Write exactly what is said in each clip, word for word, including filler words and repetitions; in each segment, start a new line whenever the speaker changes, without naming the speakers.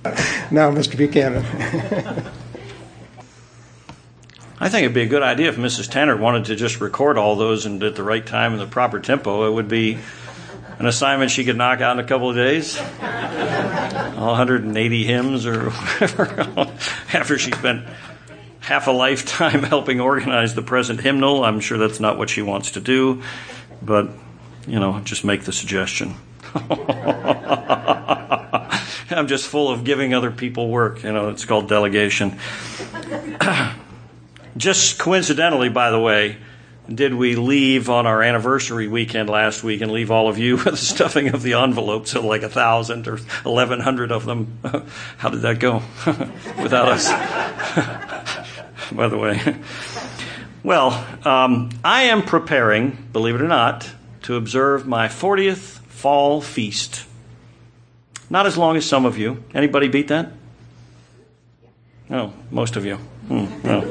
Now, Mister Buchanan.
I think it'd be a good idea if Missus Tanner wanted to just record all those and at the right time and the proper tempo. It would be an assignment she could knock out in a couple of days. All one hundred eighty hymns or whatever. After she spent half a lifetime helping organize the present hymnal. I'm sure that's not what she wants to do. But, you know, just make the suggestion. I'm just full of giving other people work. You know, it's called delegation. Just coincidentally, by the way, did we leave on our anniversary weekend last week and leave all of you with the stuffing of the envelopes at like a thousand or eleven hundred of them? How did that go without us? By the way. Well, um, I am preparing, believe it or not, to observe my fortieth fall feast. Not as long as some of you. Anybody beat that? No, most of you. Hmm, no.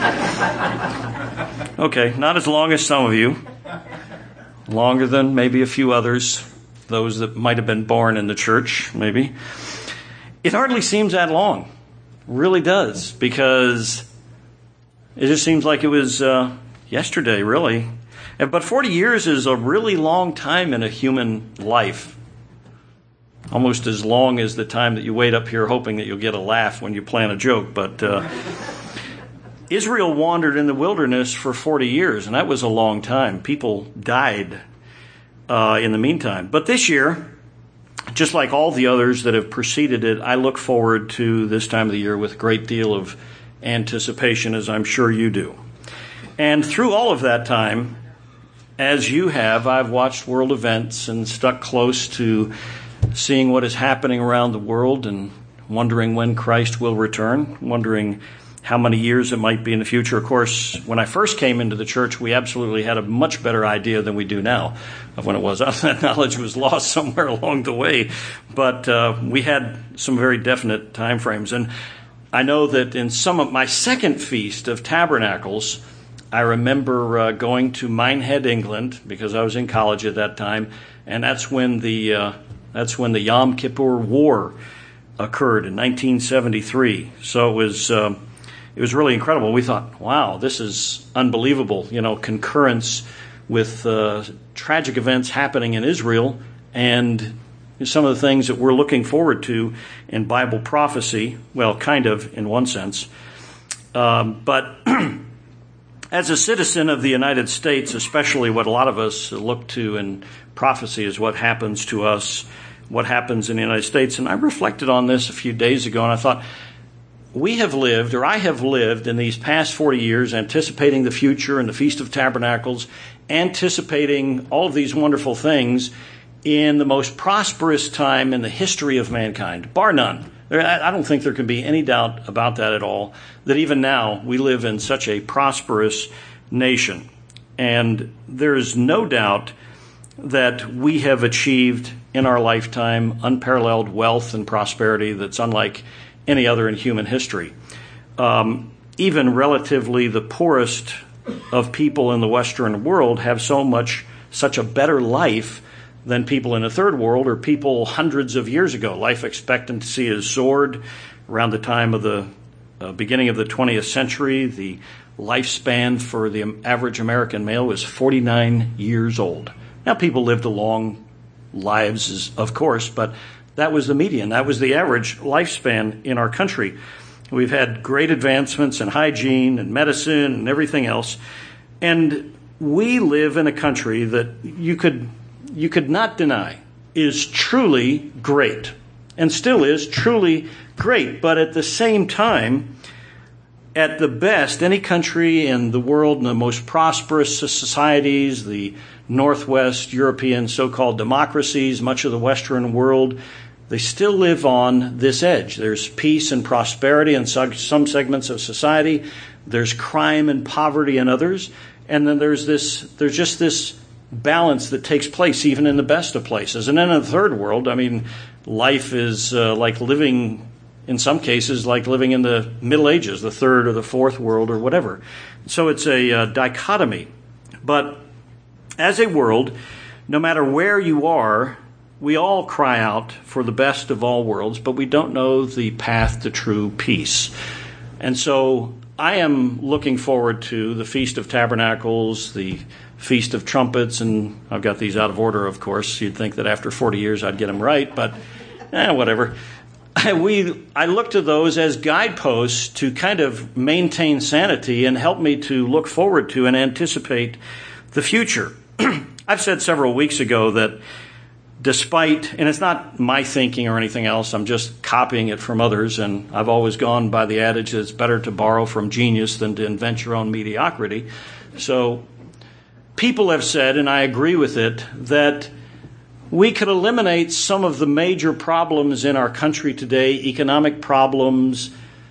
Okay, not as long as some of you. Longer than maybe a few others, those that might have been born in the church, maybe. It hardly seems that long. Really does, because it just seems like it was uh, yesterday, really. But forty years is a really long time in a human life. Almost as long as the time that you wait up here hoping that you'll get a laugh when you plan a joke. But uh, Israel wandered in the wilderness for forty years, and that was a long time. People died uh, in the meantime. But this year, just like all the others that have preceded it, I look forward to this time of the year with a great deal of anticipation, as I'm sure you do. And through all of that time, as you have, I've watched world events and stuck close to seeing what is happening around the world and wondering when Christ will return, wondering how many years it might be in the future. Of course, when I first came into the church, we absolutely had a much better idea than we do now of when it was. That knowledge was lost somewhere along the way, but uh, we had some very definite time frames. And I know that in some of my second Feast of Tabernacles, I remember uh, going to Minehead, England, because I was in college at that time, and that's when the uh, that's when the Yom Kippur War occurred in nineteen seventy-three. So it was uh, it was really incredible. We thought, wow, this is unbelievable. You know, concurrence with uh, tragic events happening in Israel, and some of the things that we're looking forward to in Bible prophecy. Well, kind of in one sense, um, but. As a citizen of the United States, especially what a lot of us look to in prophecy is what happens to us, what happens in the United States. And I reflected on this a few days ago, and I thought, we have lived, or I have lived in these past forty years, anticipating the future and the Feast of Tabernacles, anticipating all of these wonderful things in the most prosperous time in the history of mankind, bar none. I don't think there can be any doubt about that at all, that even now we live in such a prosperous nation. And there is no doubt that we have achieved in our lifetime unparalleled wealth and prosperity that's unlike any other in human history. Um, even relatively the poorest of people in the Western world have so much, such a better life than people in the third world or people hundreds of years ago. Life expectancy has soared. Around the time of the uh, beginning of the twentieth century, the lifespan for the average American male was forty-nine years old. Now, people lived long lives, of course, but that was the median. That was the average lifespan in our country. We've had great advancements in hygiene and medicine and everything else. And we live in a country that you could you could not deny is truly great and still is truly great. But at the same time, at the best, any country in the world, in the most prosperous societies, the Northwest European so-called democracies, much of the Western world, they still live on this edge. There's peace and prosperity in some segments of society. There's crime and poverty in others. And then there's this, there's just this balance that takes place even in the best of places. And then in the third world, I mean, life is uh, like living, in some cases, like living in the Middle Ages, the third or the fourth world or whatever. So it's a uh, dichotomy. But as a world, no matter where you are, we all cry out for the best of all worlds, but we don't know the path to true peace. And so I am looking forward to the Feast of Tabernacles, the Feast of Trumpets, and I've got these out of order, of course. You'd think that after forty years I'd get them right, but eh, whatever. We, I look to those as guideposts to kind of maintain sanity and help me to look forward to and anticipate the future. I've said several weeks ago that despite, and it's not my thinking or anything else, I'm just copying it from others, and I've always gone by the adage that it's better to borrow from genius than to invent your own mediocrity. So people have said, and I agree with it, that we could eliminate some of the major problems in our country today, economic problems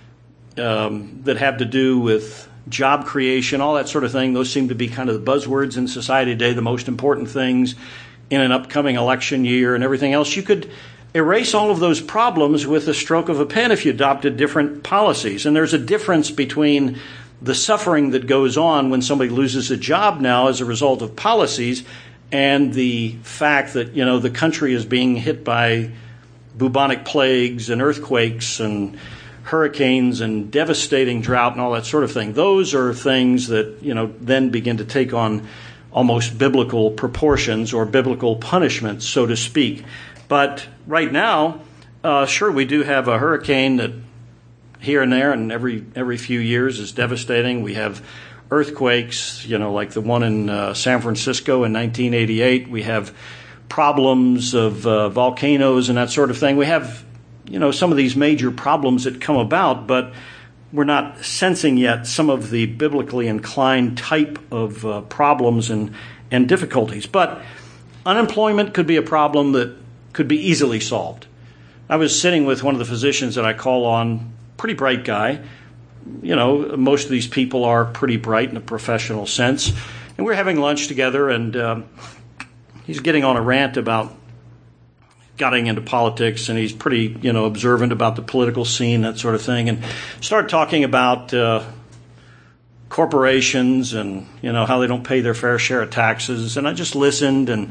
um, that have to do with job creation, all that sort of thing. Those seem to be kind of the buzzwords in society today, the most important things in an upcoming election year and everything else. You could erase all of those problems with a stroke of a pen if you adopted different policies. And there's a difference between the suffering that goes on when somebody loses a job now as a result of policies and the fact that, you know, the country is being hit by bubonic plagues and earthquakes and hurricanes and devastating drought and all that sort of thing. Those are things that, you know, then begin to take on almost biblical proportions or biblical punishments, so to speak. But right now, uh, sure, we do have a hurricane that here and there and every every few years is devastating. We have earthquakes, you know, like the one in uh, San Francisco in nineteen eighty-eight. We have problems of uh, volcanoes and that sort of thing. We have, you know, some of these major problems that come about, but we're not sensing yet some of the biblically inclined type of uh, problems and, and difficulties. But unemployment could be a problem that could be easily solved. I was sitting with one of the physicians that I call on, pretty bright guy. You know, most of these people are pretty bright in a professional sense. And we're having lunch together, and um, he's getting on a rant about getting into politics, and he's pretty, you know, observant about the political scene, that sort of thing, and started talking about uh, corporations and, you know, how they don't pay their fair share of taxes. And I just listened, and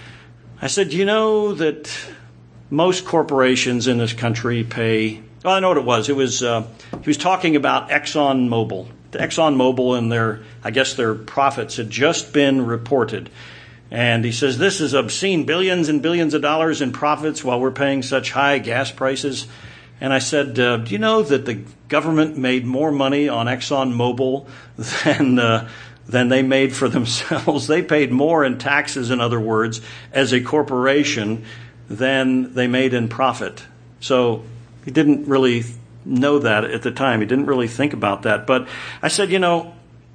I said, you know that most corporations in this country pay, well, I know what it was. It was, uh, he was talking about ExxonMobil. The ExxonMobil and their, I guess their profits had just been reported. And he says, this is obscene, billions and billions of dollars in profits while we're paying such high gas prices. And I said, uh, do you know that the government made more money on ExxonMobil than uh, than they made for themselves? They paid more in taxes, in other words, as a corporation than they made in profit. So he didn't really know that at the time. He didn't really think about that. But I said, you know,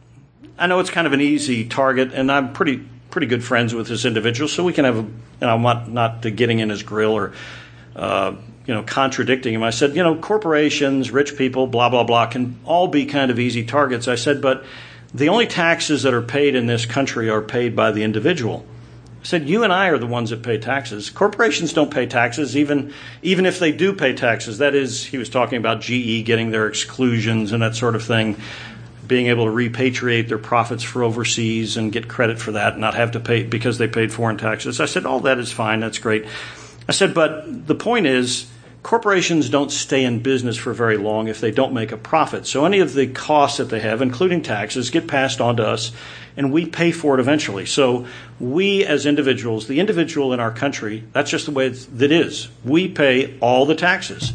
I know it's kind of an easy target, and I'm pretty pretty good friends with this individual, so we can have, a, you know, I'm not, not getting in his grill or, uh, you know, contradicting him. I said, you know, corporations, rich people, blah, blah, blah, can all be kind of easy targets. I said, but the only taxes that are paid in this country are paid by the individual. I said, you and I are the ones that pay taxes. Corporations don't pay taxes, even even if they do pay taxes. That is, he was talking about G E getting their exclusions and that sort of thing, being able to repatriate their profits for overseas and get credit for that and not have to pay because they paid foreign taxes. I said, oh, that is fine. That's great. I said, but the point is, corporations don't stay in business for very long if they don't make a profit. So any of the costs that they have, including taxes, get passed on to us, and we pay for it eventually. So we as individuals, the individual in our country, that's just the way it is. We pay all the taxes.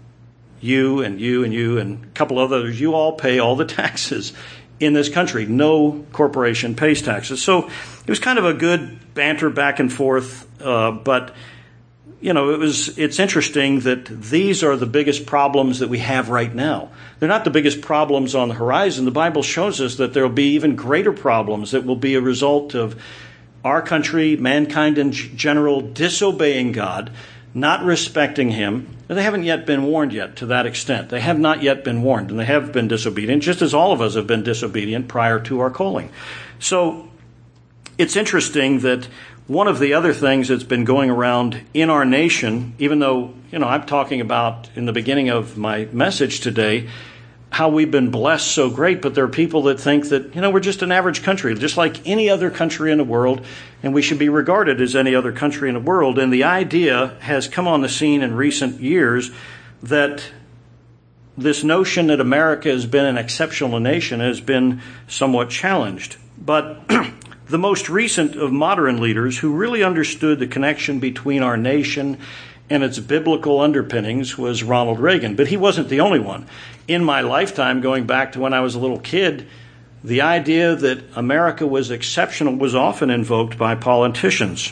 You and you and you and a couple of others, you all pay all the taxes in this country. No corporation pays taxes. So it was kind of a good banter back and forth, uh, but you know, it was. It's interesting that these are the biggest problems that we have right now. They're not the biggest problems on the horizon. The Bible shows us that there will be even greater problems that will be a result of our country, mankind in general, disobeying God, not respecting Him. They haven't yet been warned yet to that extent. They have not yet been warned, and they have been disobedient, just as all of us have been disobedient prior to our calling. So it's interesting that one of the other things that's been going around in our nation, even though, you know, I'm talking about in the beginning of my message today, how we've been blessed so great, but there are people that think that, you know, we're just an average country, just like any other country in the world, and we should be regarded as any other country in the world. And the idea has come on the scene in recent years that this notion that America has been an exceptional nation has been somewhat challenged. But the most recent of modern leaders who really understood the connection between our nation and its biblical underpinnings was Ronald Reagan. But he wasn't the only one. In my lifetime, going back to when I was a little kid, the idea that America was exceptional was often invoked by politicians.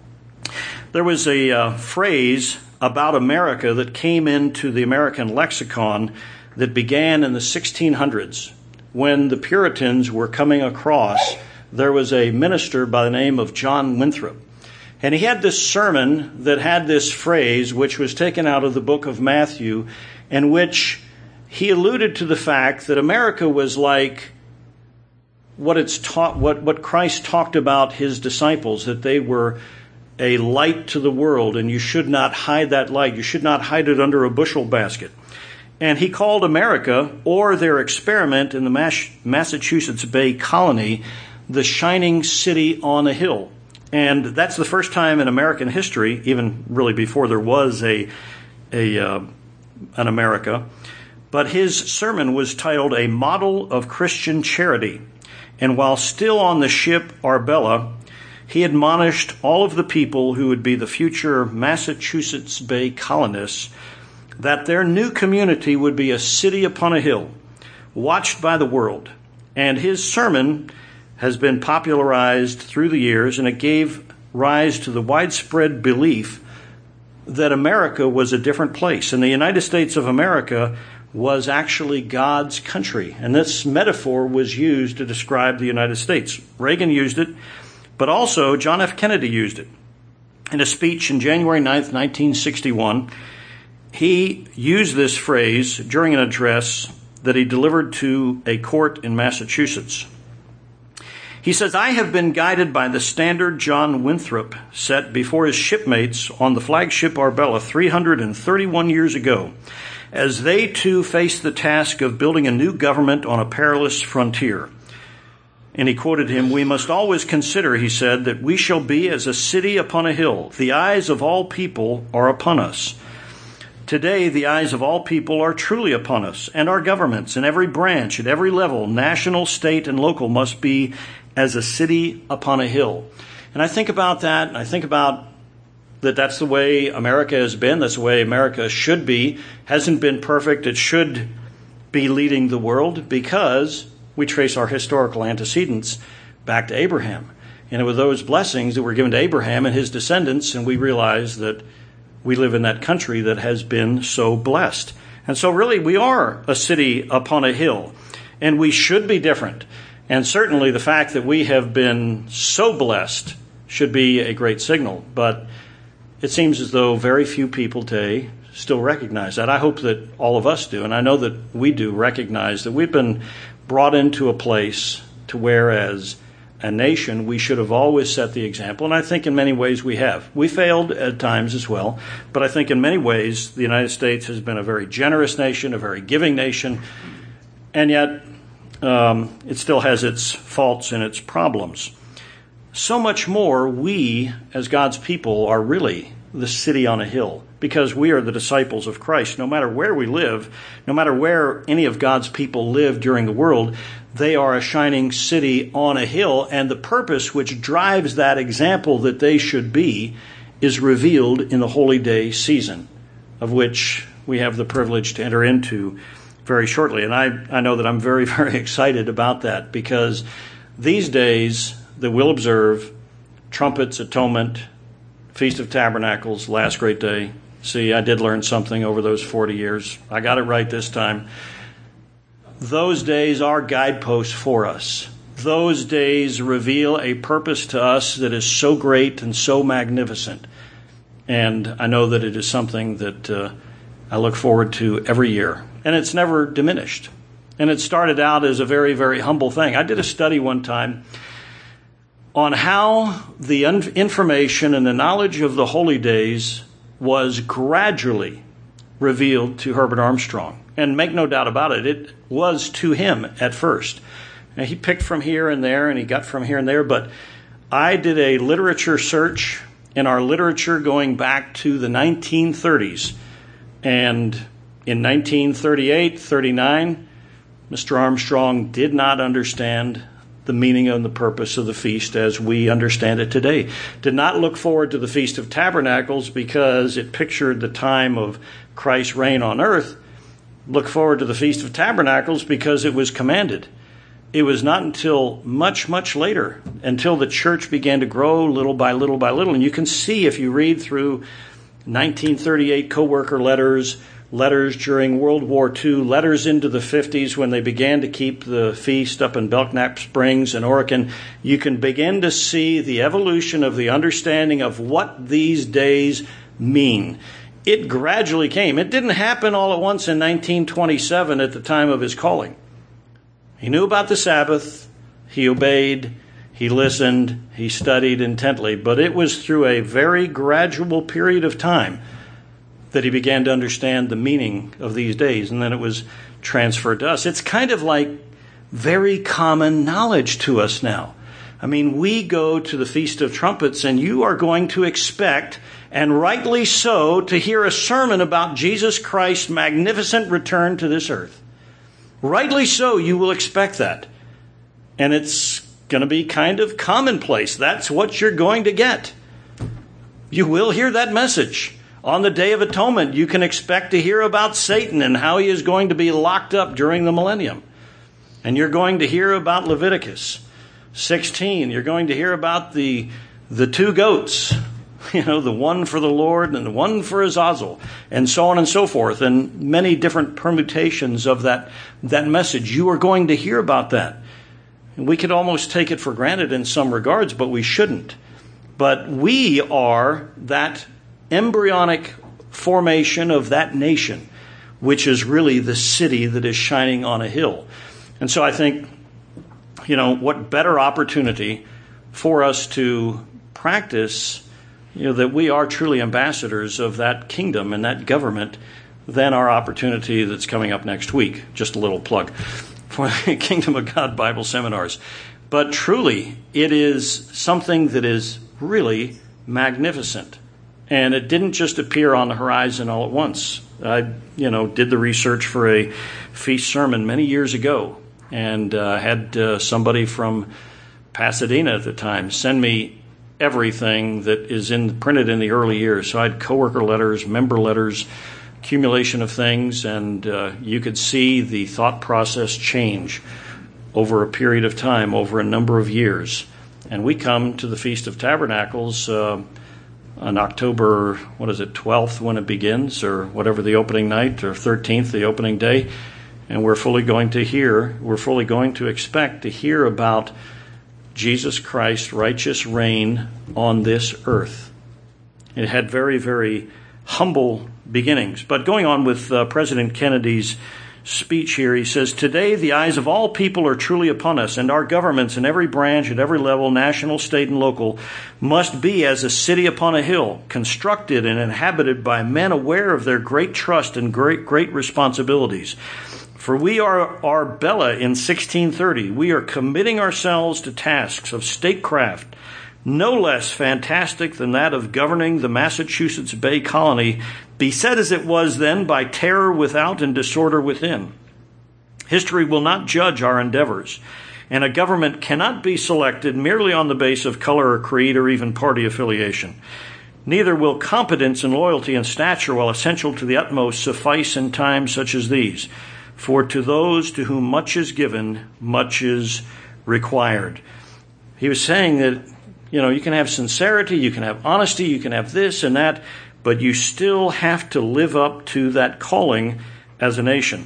There was a uh, phrase about America that came into the American lexicon that began in the sixteen hundreds. When the Puritans were coming across, there was a minister by the name of John Winthrop. And he had this sermon that had this phrase, which was taken out of the book of Matthew, in which he alluded to the fact that America was like what it's taught, what, what Christ talked about his disciples, that they were a light to the world, and you should not hide that light. You should not hide it under a bushel basket. And he called America, or their experiment in the Mas- Massachusetts Bay Colony, the shining city on a hill. And that's the first time in American history, even really before there was a, a uh, an America. But his sermon was titled A Model of Christian Charity. And while still on the ship Arbella, he admonished all of the people who would be the future Massachusetts Bay colonists that their new community would be a city upon a hill, watched by the world. And his sermon has been popularized through the years, and it gave rise to the widespread belief that America was a different place. And the United States of America was actually God's country. And this metaphor was used to describe the United States. Reagan used it, but also John F. Kennedy used it. In a speech on January ninth, nineteen sixty-one, he used this phrase during an address that he delivered to a court in Massachusetts. He says, "I have been guided by the standard John Winthrop set before his shipmates on the flagship Arbella three hundred thirty-one years ago, as they too faced the task of building a new government on a perilous frontier." And he quoted him, "We must always consider," he said, "that we shall be as a city upon a hill. The eyes of all people are upon us. Today, the eyes of all people are truly upon us, and our governments in every branch, at every level, national, state, and local, must be as a city upon a hill." And I think about that, and I think about that that's the way America has been, that's the way America should be. Hasn't been perfect. It should be leading the world because we trace our historical antecedents back to Abraham. And it was those blessings that were given to Abraham and his descendants, and we realize that we live in that country that has been so blessed. And so really we are a city upon a hill, and we should be different. And certainly the fact that we have been so blessed should be a great signal. But it seems as though very few people today still recognize that. I hope that all of us do, and I know that we do recognize that we've been brought into a place to where as a nation we should have always set the example. And I think in many ways we have. We failed at times as well, but I think in many ways the United States has been a very generous nation, a very giving nation, and yet Um, it still has its faults and its problems. So much more, we, as God's people, are really the city on a hill because we are the disciples of Christ. No matter where we live, no matter where any of God's people live during the world, they are a shining city on a hill, and the purpose which drives that example that they should be is revealed in the Holy Day season, of which we have the privilege to enter into very shortly. And I, I know that I'm very, very excited about that because these days that we'll observe trumpets, atonement, Feast of Tabernacles, last great day. See, I did learn something over those forty years. I got it right this time. Those days are guideposts for us. Those days reveal a purpose to us that is so great and so magnificent. And I know that it is something that uh, I look forward to every year. And it's never diminished. And it started out as a very, very humble thing. I did a study one time on how the information and the knowledge of the holy days was gradually revealed to Herbert Armstrong. And make no doubt about it, it was to him at first. And he picked from here and there, and he got from here and there. But I did a literature search in our literature going back to the nineteen thirties. And in nineteen thirty-eight, thirty-nine, Mister Armstrong did not understand the meaning and the purpose of the feast as we understand it today. Did not look forward to the Feast of Tabernacles because it pictured the time of Christ's reign on earth. Look forward to the Feast of Tabernacles because it was commanded. It was not until much, much later, until the church began to grow little by little by little. And you can see if you read through nineteen thirty-eight co-worker letters, letters during World War Two, letters into the fifties when they began to keep the feast up in Belknap Springs and Oregon, you can begin to see the evolution of the understanding of what these days mean. It gradually came. It didn't happen all at once in nineteen twenty-seven at the time of his calling. He knew about the Sabbath, he obeyed, he listened, he studied intently, but it was through a very gradual period of time that he began to understand the meaning of these days, and then it was transferred to us. It's kind of like very common knowledge to us now. I mean, we go to the Feast of Trumpets, and you are going to expect, and rightly so, to hear a sermon about Jesus Christ's magnificent return to this earth. Rightly so, you will expect that. And it's going to be kind of commonplace. That's what you're going to get. You will hear that message. On the Day of Atonement, you can expect to hear about Satan and how he is going to be locked up during the millennium. And you're going to hear about Leviticus sixteen. You're going to hear about the, the two goats. You know, the one for the Lord and the one for Azazel, and so on and so forth, and many different permutations of that, that message. You are going to hear about that. And we could almost take it for granted in some regards, but we shouldn't. But we are that embryonic formation of that nation, which is really the city that is shining on a hill. And so I think, you know, what better opportunity for us to practice, you know, that we are truly ambassadors of that kingdom and that government than our opportunity that's coming up next week. Just a little plug for the Kingdom of God Bible seminars. But truly, it is something that is really magnificent. And it didn't just appear on the horizon all at once. I, you know, did the research for a feast sermon many years ago, and uh, had uh, somebody from Pasadena at the time send me everything that is in printed in the early years. So I had coworker letters, member letters, accumulation of things, and uh, you could see the thought process change over a period of time, over a number of years. And we come to the Feast of Tabernacles uh, on October, what is it, twelfth when it begins, or whatever the opening night, or thirteenth, the opening day, and we're fully going to hear, we're fully going to expect to hear about Jesus Christ's righteous reign on this earth. It had very, very humble beginnings. But going on with uh, President Kennedy's speech here, he says, "Today the eyes of all people are truly upon us, and our governments in every branch, at every level, national, state, and local, must be as a city upon a hill, constructed and inhabited by men aware of their great trust and great, great responsibilities. For we are Arbella in sixteen thirty. We are committing ourselves to tasks of statecraft, no less fantastic than that of governing the Massachusetts Bay Colony, beset as it was then by terror without and disorder within. History will not judge our endeavors, and a government cannot be selected merely on the basis of color or creed or even party affiliation. Neither will competence and loyalty and stature, while essential to the utmost, suffice in times such as these. For to those to whom much is given, much is required." He was saying that, you know, you can have sincerity, you can have honesty, you can have this and that, but you still have to live up to that calling as a nation.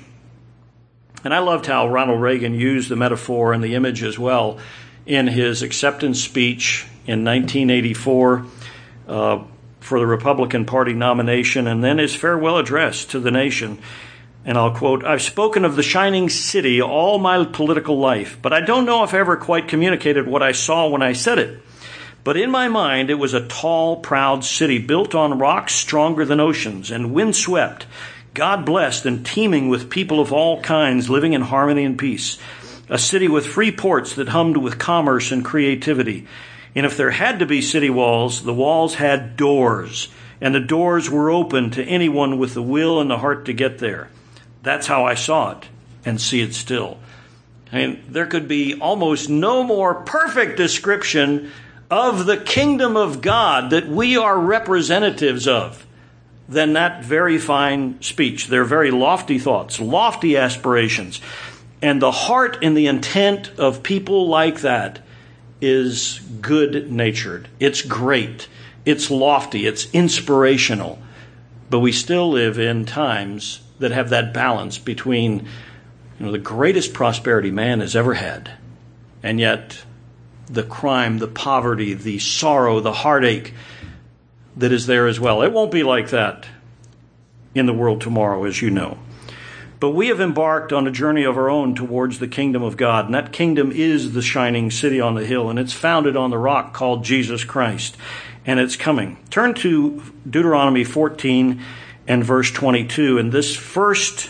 And I loved how Ronald Reagan used the metaphor and the image as well in his acceptance speech in nineteen eighty-four uh, for the Republican Party nomination, and then his farewell address to the nation. And I'll quote, "I've spoken of the shining city all my political life, but I don't know if I ever quite communicated what I saw when I said it. But in my mind, it was a tall, proud city built on rocks stronger than oceans and windswept, God-blessed and teeming with people of all kinds living in harmony and peace. A city with free ports that hummed with commerce and creativity. And if there had to be city walls, the walls had doors. And the doors were open to anyone with the will and the heart to get there. That's how I saw it and see it still. I mean, there could be almost no more perfect description of the kingdom of God that we are representatives of than that very fine speech. They're very lofty thoughts, lofty aspirations. And the heart and the intent of people like that is good-natured. It's great. It's lofty. It's inspirational. But we still live in times that have that balance between, you know, the greatest prosperity man has ever had, and yet the crime, the poverty, the sorrow, the heartache that is there as well. It won't be like that in the world tomorrow, as you know. But we have embarked on a journey of our own towards the kingdom of God, and that kingdom is the shining city on the hill, and it's founded on the rock called Jesus Christ, and it's coming. Turn to Deuteronomy fourteen and verse twenty-two, and this first,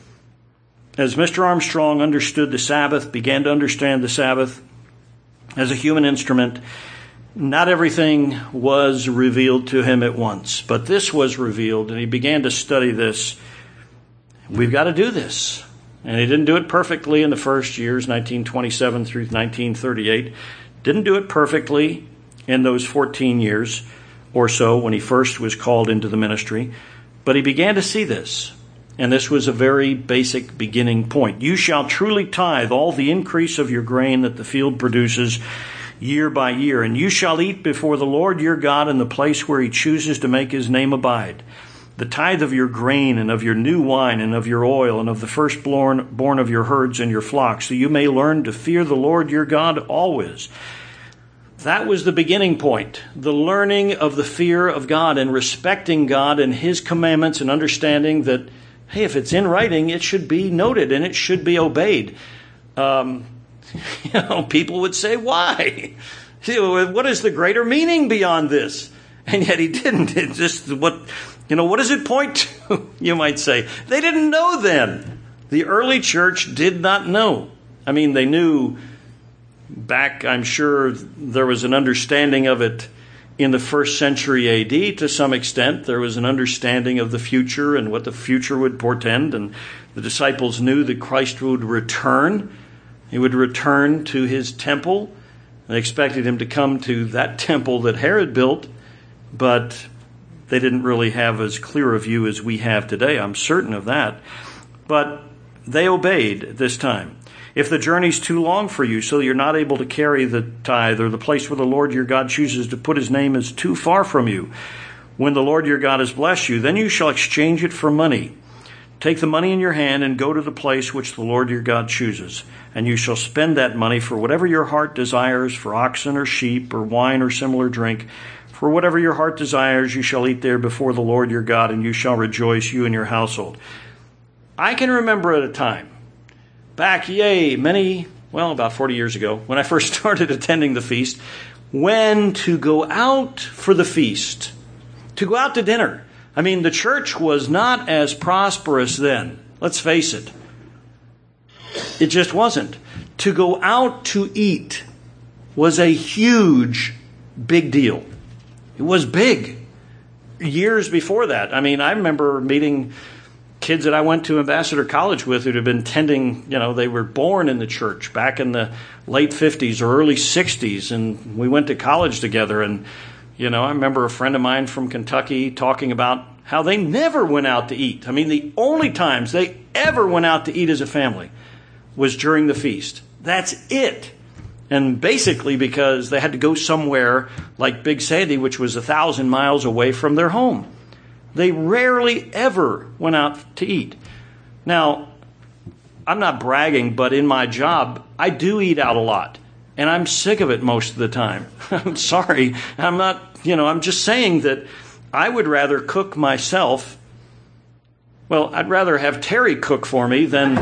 as Mister Armstrong understood the Sabbath, began to understand the Sabbath as a human instrument, not everything was revealed to him at once, but this was revealed, and he began to study this. We've got to do this. And he didn't do it perfectly in the first years, nineteen twenty-seven through nineteen thirty-eight. Didn't do it perfectly in those fourteen years or so when he first was called into the ministry. But he began to see this. And this was a very basic beginning point. You shall truly tithe all the increase of your grain that the field produces year by year. And you shall eat before the Lord your God in the place where he chooses to make his name abide. The tithe of your grain and of your new wine and of your oil and of the firstborn born of your herds and your flocks, so you may learn to fear the Lord your God always. That was the beginning point, the learning of the fear of God and respecting God and his commandments and understanding that, hey, if it's in writing, it should be noted and it should be obeyed. Um, you know, people would say, why? What is the greater meaning beyond this? And yet he didn't. It's just what... You know, what does it point to, you might say? They didn't know then. The early church did not know. I mean, they knew back, I'm sure there was an understanding of it in the first century A D to some extent. There was an understanding of the future and what the future would portend. And the disciples knew that Christ would return. He would return to his temple. They expected him to come to that temple that Herod built, but they didn't really have as clear a view as we have today. I'm certain of that. But they obeyed this time. If the journey's too long for you, so you're not able to carry the tithe, or the place where the Lord your God chooses to put his name is too far from you, when the Lord your God has blessed you, then you shall exchange it for money. Take the money in your hand and go to the place which the Lord your God chooses, and you shall spend that money for whatever your heart desires, for oxen or sheep or wine or similar drink. For whatever your heart desires, you shall eat there before the Lord your God, and you shall rejoice, you and your household. I can remember at a time, back, yay, many, well, about forty years ago, when I first started attending the feast, when to go out for the feast, to go out to dinner. I mean, the church was not as prosperous then. Let's face it. It just wasn't. To go out to eat was a huge, big deal. It was big. Years before that. I mean, I remember meeting kids that I went to Ambassador College with who'd have been tending, you know, they were born in the church back in the late fifties or early sixties, and we went to college together. And, you know, I remember a friend of mine from Kentucky talking about how they never went out to eat. I mean, the only times they ever went out to eat as a family was during the feast. That's it. And basically because they had to go somewhere like Big Sandy, which was a thousand miles away from their home. They rarely ever went out to eat. Now, I'm not bragging, but in my job, I do eat out a lot. And I'm sick of it most of the time. I'm sorry. I'm not, you know, I'm just saying that I would rather cook myself. Well, I'd rather have Terry cook for me than...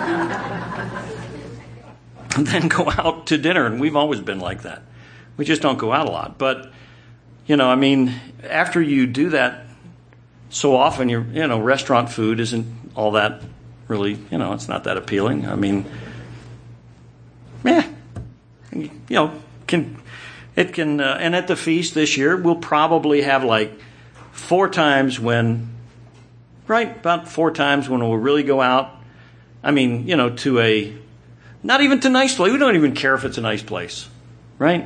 then go out to dinner. And we've always been like that. We just don't go out a lot. But, you know, I mean, after you do that so often, your you know, restaurant food isn't all that really, you know, it's not that appealing. I mean, yeah, you know, can it can, uh, and at the feast this year, we'll probably have like four times when, right, about four times when we'll really go out. I mean, you know, to a, not even to a nice place. We don't even care if it's a nice place, right?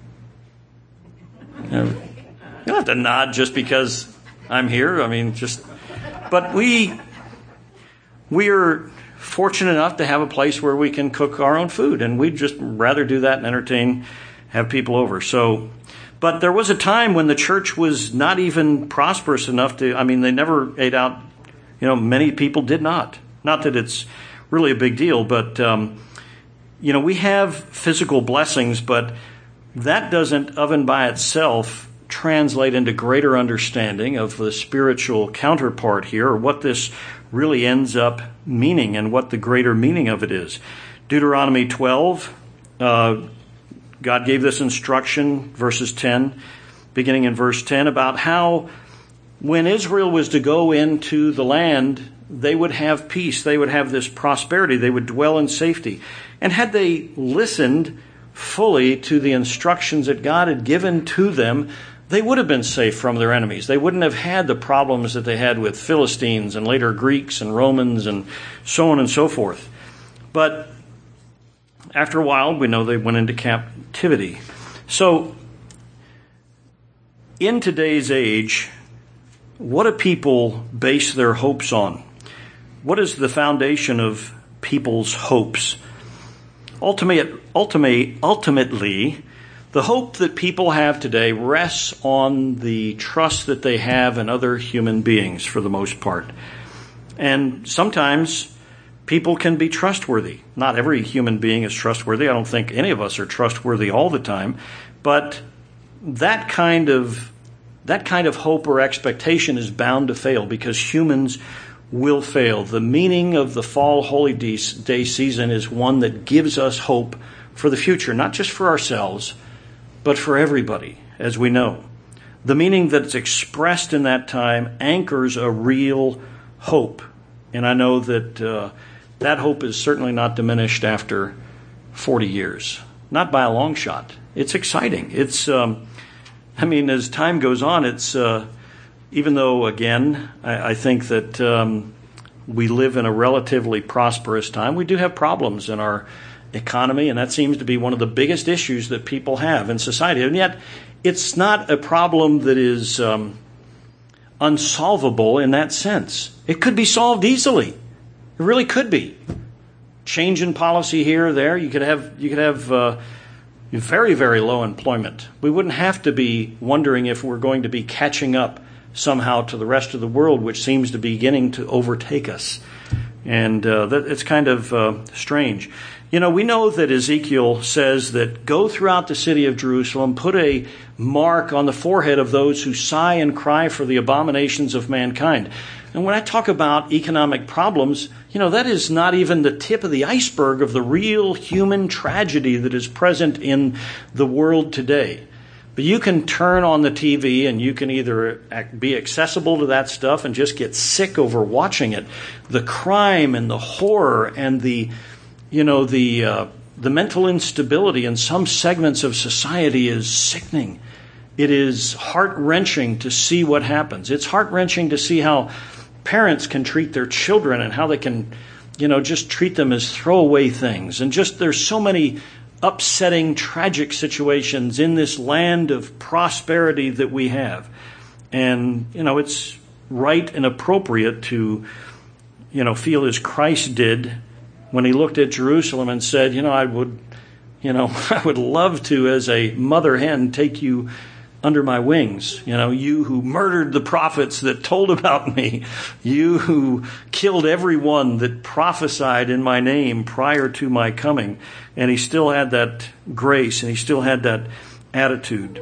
You know, you don't have to nod just because I'm here. I mean, just, but we, we are fortunate enough to have a place where we can cook our own food, and we'd just rather do that and entertain, have people over. So, but there was a time when the church was not even prosperous enough to, I mean, they never ate out, you know, many people did not. Not that it's really a big deal, but, um, you know, we have physical blessings, but that doesn't, of and by itself, translate into greater understanding of the spiritual counterpart here, or what this really ends up meaning and what the greater meaning of it is. Deuteronomy twelve, uh, God gave this instruction, verses ten, beginning in verse ten, about how when Israel was to go into the land, they would have peace. They would have this prosperity. They would dwell in safety. And had they listened fully to the instructions that God had given to them, they would have been safe from their enemies. They wouldn't have had the problems that they had with Philistines and later Greeks and Romans and so on and so forth. But after a while, we know they went into captivity. So, in today's age, what do people base their hopes on? What is the foundation of people's hopes? Ultimate, ultimate, ultimately, the hope that people have today rests on the trust that they have in other human beings, for the most part. And sometimes people can be trustworthy. Not every human being is trustworthy. I don't think any of us are trustworthy all the time. But that kind of that kind of hope or expectation is bound to fail, because humans will fail. The meaning of the fall holy day season is one that gives us hope for the future, not just for ourselves, but for everybody, as we know. The meaning that's expressed in that time anchors a real hope. And I know that uh, that hope is certainly not diminished after forty years. Not by a long shot. It's exciting. It's, um, I mean, as time goes on, it's, uh, even though, again, I, I think that um, we live in a relatively prosperous time, we do have problems in our economy, and that seems to be one of the biggest issues that people have in society. And yet, it's not a problem that is um, unsolvable in that sense. It could be solved easily. It really could be. Change in policy here or there. You could have you could have uh, very, very low employment. We wouldn't have to be wondering if we're going to be catching up somehow to the rest of the world, which seems to be beginning to overtake us. And uh, that, it's kind of uh, strange. You know, we know that Ezekiel says that go throughout the city of Jerusalem, put a mark on the forehead of those who sigh and cry for the abominations of mankind. And when I talk about economic problems, you know, that is not even the tip of the iceberg of the real human tragedy that is present in the world today. But you can turn on the T V and you can either be accessible to that stuff and just get sick over watching it. The crime and the horror and the, you know, the uh, the mental instability in some segments of society is sickening. It is heart-wrenching to see what happens. It's heart-wrenching to see how parents can treat their children and how they can, you know, just treat them as throwaway things. And just there's so many upsetting, tragic situations in this land of prosperity that we have. And, you know, it's right and appropriate to, you know, feel as Christ did when he looked at Jerusalem and said, you know, I would, you know, I would love to, as a mother hen, take you under my wings. You know, you who murdered the prophets that told about me, you who killed everyone that prophesied in my name prior to my coming. And he still had that grace and he still had that attitude.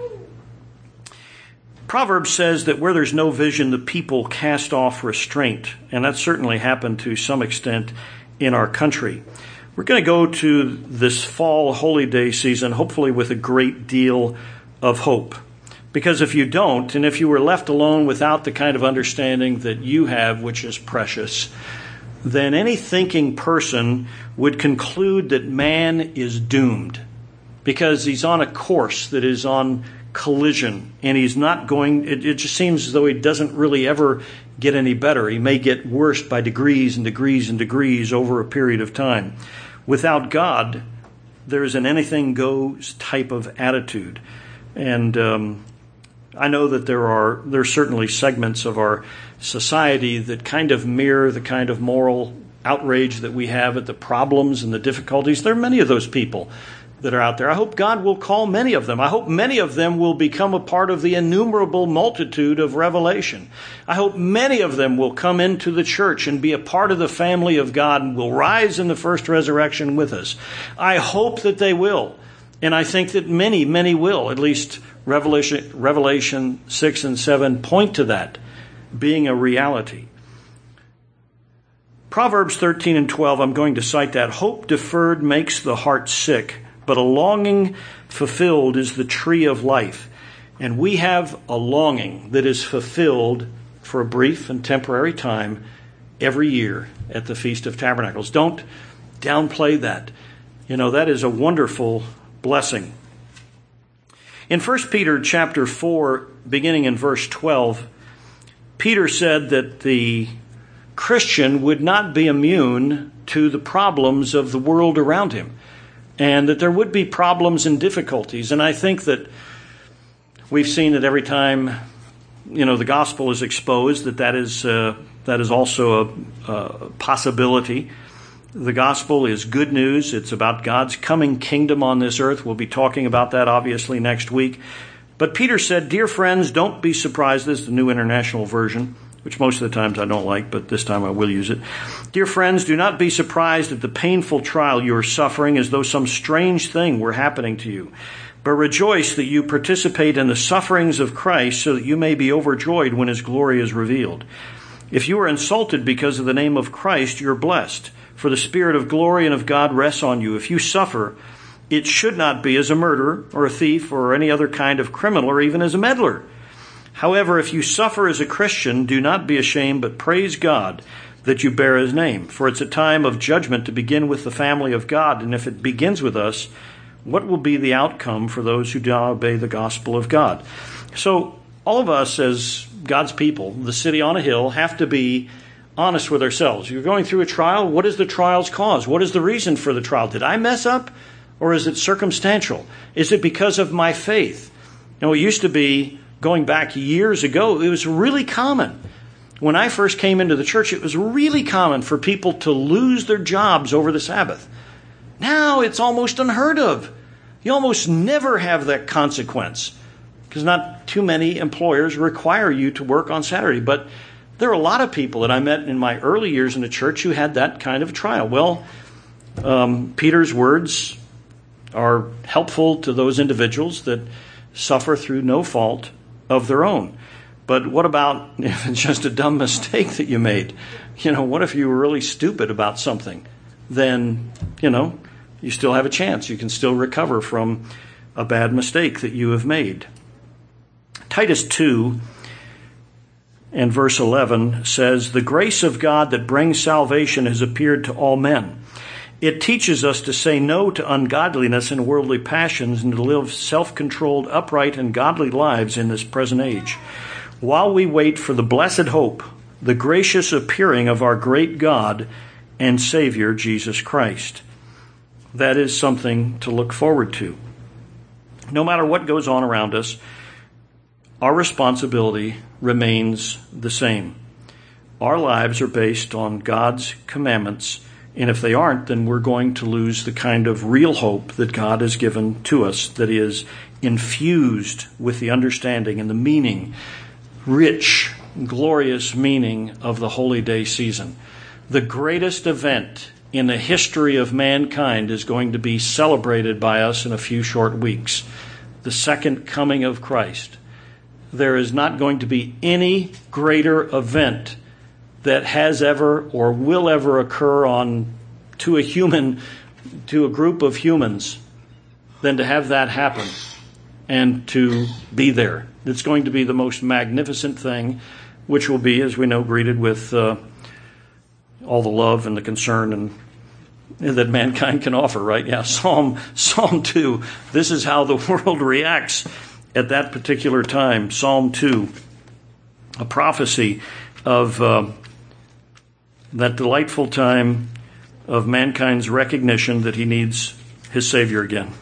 Proverbs says that where there's no vision, the people cast off restraint. And that certainly happened to some extent in our country. We're going to go to this fall holy day season, hopefully with a great deal of hope. Because if you don't, and if you were left alone without the kind of understanding that you have, which is precious, then any thinking person would conclude that man is doomed because he's on a course that is on collision, and he's not going, it, it just seems as though he doesn't really ever get any better. He may get worse by degrees and degrees and degrees over a period of time. Without God, there's an anything goes type of attitude. And um, I know that there are there are certainly segments of our society that kind of mirror the kind of moral outrage that we have at the problems and the difficulties. There are many of those people that are out there. I hope God will call many of them. I hope many of them will become a part of the innumerable multitude of Revelation. I hope many of them will come into the church and be a part of the family of God and will rise in the first resurrection with us. I hope that they will. And I think that many, many will. At least Revelation, Revelation six and seven point to that being a reality. Proverbs thirteen and twelve, I'm going to cite that. Hope deferred makes the heart sick, but a longing fulfilled is the tree of life. And we have a longing that is fulfilled for a brief and temporary time every year at the Feast of Tabernacles. Don't downplay that. You know, that is a wonderful blessing. In First Peter chapter four, beginning in verse twelve, Peter said that the Christian would not be immune to the problems of the world around him, and that there would be problems and difficulties. And I think that we've seen that every time, you know, the gospel is exposed, that that is uh, that is also a, a possibility. The gospel is good news. It's about God's coming kingdom on this earth. We'll be talking about that obviously next week. But Peter said, "Dear friends, don't be surprised." This is the New International Version, which most of the times I don't like, but this time I will use it. "Dear friends, do not be surprised at the painful trial you are suffering as though some strange thing were happening to you. But rejoice that you participate in the sufferings of Christ so that you may be overjoyed when his glory is revealed. If you are insulted because of the name of Christ, you're blessed, for the Spirit of glory and of God rests on you. If you suffer, it should not be as a murderer or a thief or any other kind of criminal or even as a meddler. However, if you suffer as a Christian, do not be ashamed, but praise God that you bear his name. For it's a time of judgment to begin with the family of God. And if it begins with us, what will be the outcome for those who do not obey the gospel of God?" So all of us as God's people, the city on a hill, have to be honest with ourselves. You're going through a trial. What is the trial's cause? What is the reason for the trial? Did I mess up? Or is it circumstantial? Is it because of my faith? You know, it used to be, going back years ago, it was really common. When I first came into the church, it was really common for people to lose their jobs over the Sabbath. Now it's almost unheard of. You almost never have that consequence because not too many employers require you to work on Saturday. But there are a lot of people that I met in my early years in the church who had that kind of trial. Well, um, Peter's words are helpful to those individuals that suffer through no fault of their own. But what about if it's just a dumb mistake that you made? You know, what if you were really stupid about something? Then, you know, you still have a chance. You can still recover from a bad mistake that you have made. Titus two and verse eleven says, "The grace of God that brings salvation has appeared to all men. It teaches us to say no to ungodliness and worldly passions and to live self-controlled, upright, and godly lives in this present age, while we wait for the blessed hope, the gracious appearing of our great God and Savior, Jesus Christ." That is something to look forward to. No matter what goes on around us, our responsibility remains the same. Our lives are based on God's commandments, and if they aren't, then we're going to lose the kind of real hope that God has given to us, that is infused with the understanding and the meaning, rich, glorious meaning of the Holy Day season. The greatest event in the history of mankind is going to be celebrated by us in a few short weeks. The second coming of Christ. There is not going to be any greater event that has ever or will ever occur on to a human, to a group of humans, than to have that happen. and to be there. It's going to be the most magnificent thing, which will be, as we know, greeted with uh, all the love and the concern and that mankind can offer, right? Yeah, Psalm Psalm two. This is how the world reacts at that particular time. Psalm two, a prophecy of uh, that delightful time of mankind's recognition that he needs his Savior again.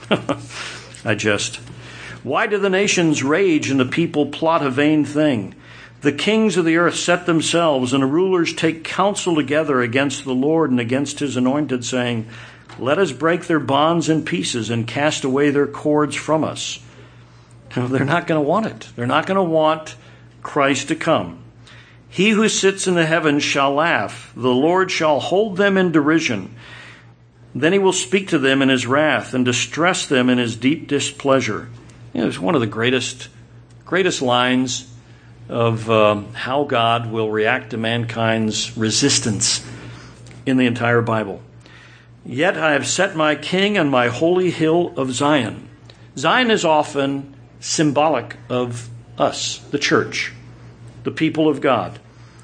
I jest. Why do the nations rage and the people plot a vain thing? The kings of the earth set themselves, and the rulers take counsel together against the Lord and against his anointed, saying, let us break their bonds in pieces and cast away their cords from us. No, they're not going to want it. They're not going to want Christ to come. He who sits in the heavens shall laugh. The Lord shall hold them in derision. Then he will speak to them in his wrath and distress them in his deep displeasure. You know, it's one of the greatest, greatest lines of uh, how God will react to mankind's resistance in the entire Bible. Yet I have set my king on my holy hill of Zion. Zion is often symbolic of us, the church, the people of God.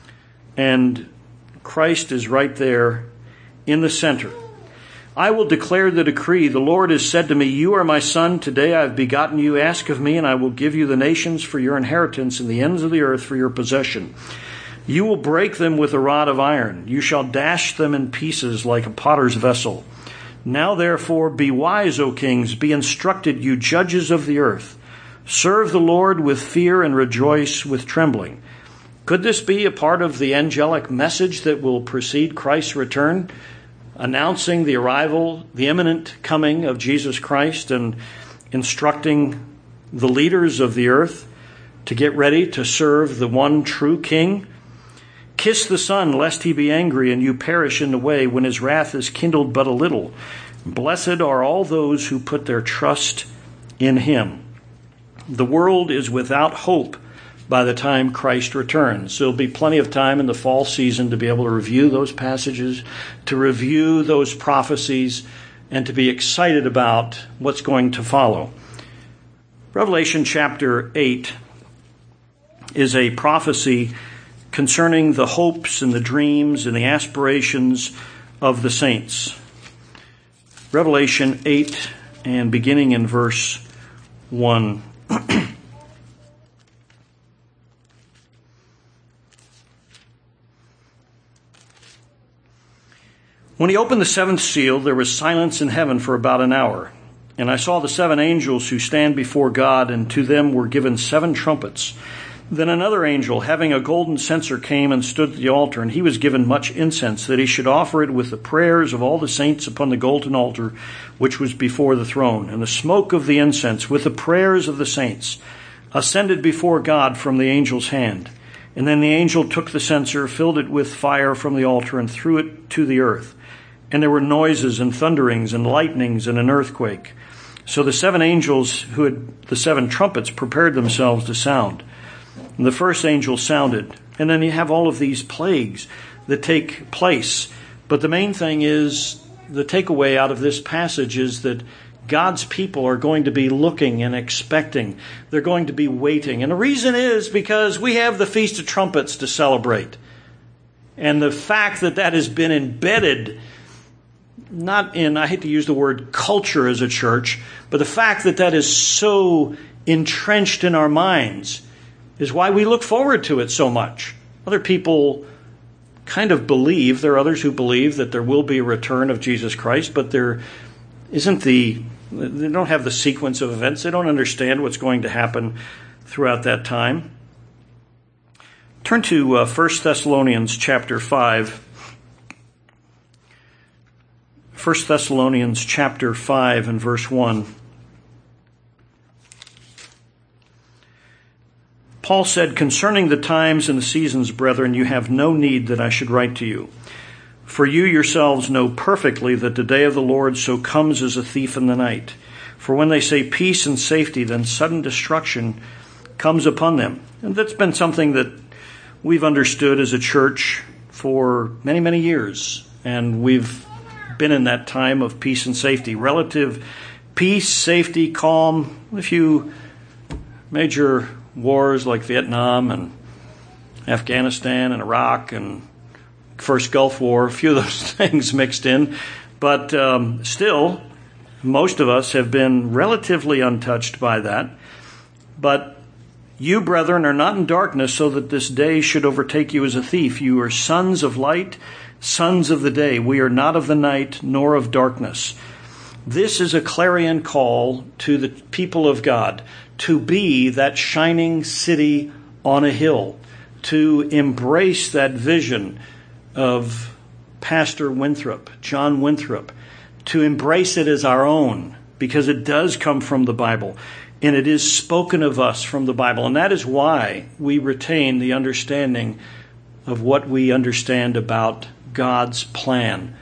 And Christ is right there in the center. I will declare the decree. The Lord has said to me, you are my son. Today I have begotten you. Ask of me, and I will give you the nations for your inheritance and the ends of the earth for your possession. You will break them with a rod of iron. You shall dash them in pieces like a potter's vessel. Now therefore be wise, O kings. Be instructed, you judges of the earth. Serve the Lord with fear and rejoice with trembling. Could this be a part of the angelic message that will precede Christ's return, announcing the arrival, the imminent coming of Jesus Christ, and instructing the leaders of the earth to get ready to serve the one true King? Kiss the Son, lest he be angry and you perish in the way when his wrath is kindled but a little. Blessed are all those who put their trust in him. The world is without hope by the time Christ returns. There'll be plenty of time in the fall season to be able to review those passages, to review those prophecies, and to be excited about what's going to follow. Revelation chapter eight is a prophecy concerning the hopes and the dreams and the aspirations of the saints. Revelation eight, and beginning in verse one. When he opened the seventh seal, there was silence in heaven for about an hour. And I saw the seven angels who stand before God, and to them were given seven trumpets. Then another angel, having a golden censer, came and stood at the altar, and he was given much incense, that he should offer it with the prayers of all the saints upon the golden altar, which was before the throne. And the smoke of the incense, with the prayers of the saints, ascended before God from the angel's hand. And then the angel took the censer, filled it with fire from the altar, and threw it to the earth. And there were noises and thunderings and lightnings and an earthquake. So the seven angels who had the seven trumpets prepared themselves to sound. And the first angel sounded. And then you have all of these plagues that take place. But the main thing is, the takeaway out of this passage is that God's people are going to be looking and expecting. They're going to be waiting. And the reason is because we have the Feast of Trumpets to celebrate. And the fact that that has been embedded, not in, I hate to use the word culture as a church, but the fact that that is so entrenched in our minds is why we look forward to it so much. Other people kind of believe, there are others who believe that there will be a return of Jesus Christ, but there isn't the, they don't have the sequence of events. They don't understand what's going to happen throughout that time. Turn to uh, First Thessalonians chapter five. First Thessalonians chapter five and verse one. Paul said, concerning the times and the seasons, brethren, you have no need that I should write to you. For you yourselves know perfectly that the day of the Lord so comes as a thief in the night. For when they say peace and safety, then sudden destruction comes upon them. And that's been something that we've understood as a church for many, many years. And we've been in that time of peace and safety. Relative peace, safety, calm. If you major wars like Vietnam and Afghanistan and Iraq and first Gulf War, a few of those things mixed in. But um, still, most of us have been relatively untouched by that. But you, brethren, are not in darkness so that this day should overtake you as a thief. You are sons of light, sons of the day. We are not of the night nor of darkness. This is a clarion call to the people of God to be that shining city on a hill, to embrace that vision of Pastor Winthrop, John Winthrop, to embrace it as our own, because it does come from the Bible, and it is spoken of us from the Bible. And that is why we retain the understanding of what we understand about God's plan.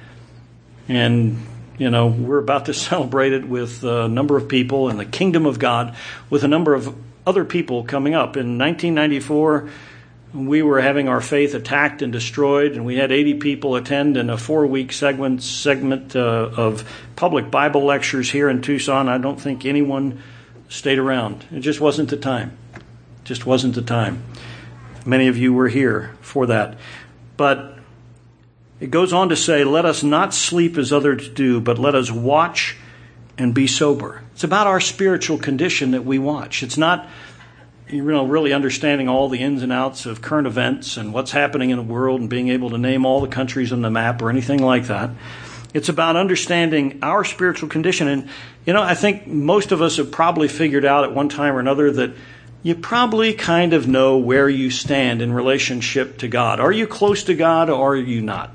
And, you know, we're about to celebrate it with a number of people in the kingdom of God, with a number of other people coming up. In nineteen ninety-four, we were having our faith attacked and destroyed, and we had eighty people attend in a four-week segment segment uh, of public Bible lectures here in Tucson. I don't think anyone stayed around. It just wasn't the time. It just wasn't the time. Many of you were here for that. But it goes on to say, let us not sleep as others do, but let us watch and be sober. It's about our spiritual condition that we watch. It's not, you know, really understanding all the ins and outs of current events and what's happening in the world and being able to name all the countries on the map or anything like that. It's about understanding our spiritual condition. And, you know, I think most of us have probably figured out at one time or another that you probably kind of know where you stand in relationship to God. Are you close to God or are you not?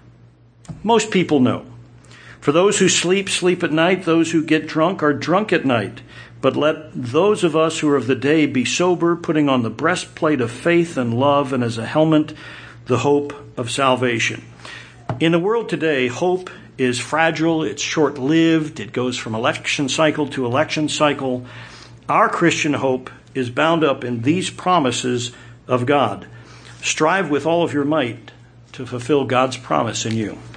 Most people know. For those who sleep, sleep at night. Those who get drunk are drunk at night. But let those of us who are of the day be sober, putting on the breastplate of faith and love, and as a helmet, the hope of salvation. In the world today, hope is fragile, it's short-lived, it goes from election cycle to election cycle. Our Christian hope is bound up in these promises of God. Strive with all of your might to fulfill God's promise in you.